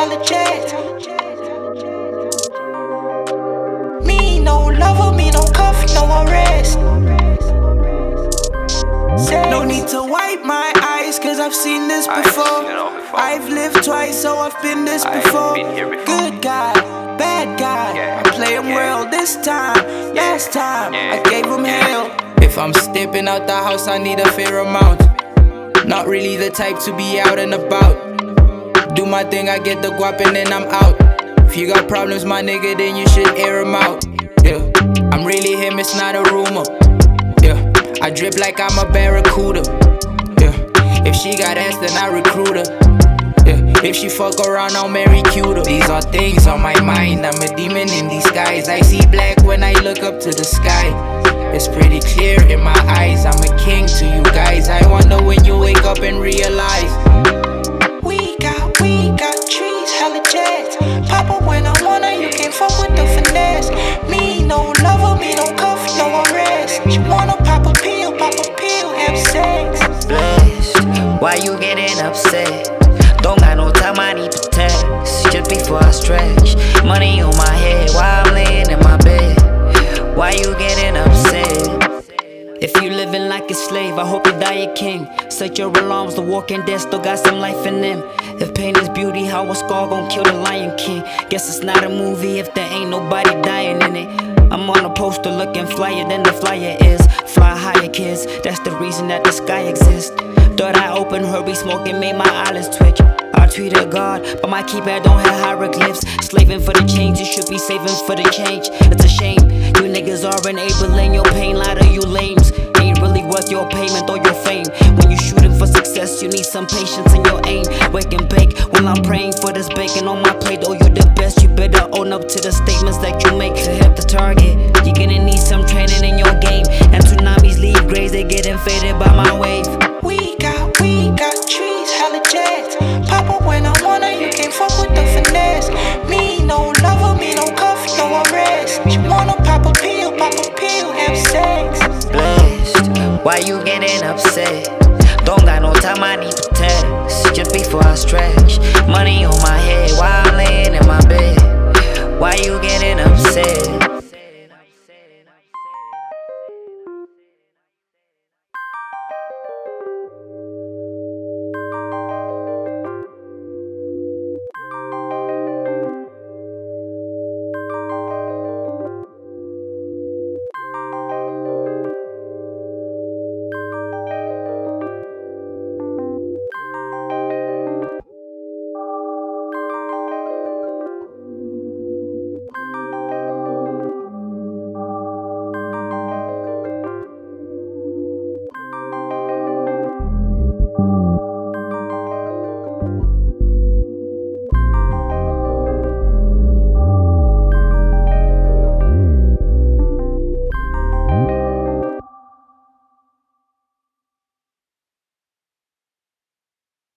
hella jets. Me no lover, me no cuff, no arrest. No need to wipe my eyes, cause I've seen this before. I've lived twice, so I've been this before. Good guy, bad guy, I play him well this time. Last time, I gave him hell. If I'm stepping out the house, I need a fair amount. Not really the type to be out and about. Do my thing, I get the guap and then I'm out. If you got problems, my nigga, then you should air them out. Yeah, I'm really him, it's not a rumor. Yeah, I drip like I'm a barracuda. Yeah, if she got ass, then I recruit her. Yeah, if she fuck around, I'll marry cuter. These are things on my mind, I'm a demon in disguise. I see black when I look up to the sky. It's pretty clear in my eyes, I'm a king to you guys. I wonder when you wake up and realize We got trees, hella jets. Papa when I wanna, you can't fuck with the finesse. Me no lover, me no cuff, no arrest. You wanna pop a pill, have sex. Blessed, why you getting upset? Don't got no time, I need to text. Just before I stretch, money on my head while I'm laying in my bed. Why you getting upset? If you living like a slave, I hope you die a king. Set your alarms, the walking dead still got some life in them. If pain is beauty, how a scar gon' kill the Lion King? Guess it's not a movie if there ain't nobody dying in it. I'm on a poster looking flyer than the flyer is. Fly higher, kids, that's the reason that the sky exists. Thought I opened hurry smoking, made my eyelids twitch. I tweeted God, but my keypad don't have hieroglyphs. Slaving for the change, you should be saving for the change. It's a shame, you niggas are enabling your pain. Lot of you lames ain't really worth your payment or your fame. When you shooting for success, you need some patience in your aim. Wake and bake while I'm praying for this bacon on my plate. Oh, you the best, you better own up to the statements that you make. To hit the target, you're gonna need some training in your game. And tsunamis leave graves, they getting faded by my wave. We got trees, hella jets. Papa when I wanna, you can't fuck with the finesse. Me no lover, me no cuff, no arrest. You wanna pop a pill, have sex. Blessed, why you getting upset? Don't got no time, I need to text. Just before I stretch, money on my head, why